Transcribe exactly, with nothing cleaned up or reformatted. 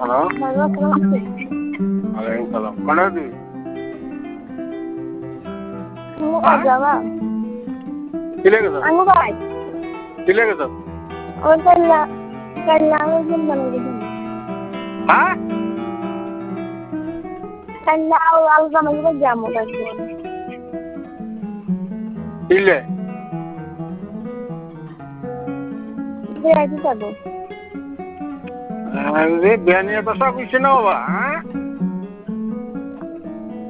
hello വലൈക്കും സലാം കണ്ടത് किलेगा sir अंगू भाई किलेगा सर और कल्ला कल्ला में जिंदगी हाँ कल्ला वाल का मुझे जामो कर दो किले ये ऐसे कर दो अरे बयानिया तो सब कुछ ना हुआ हाँ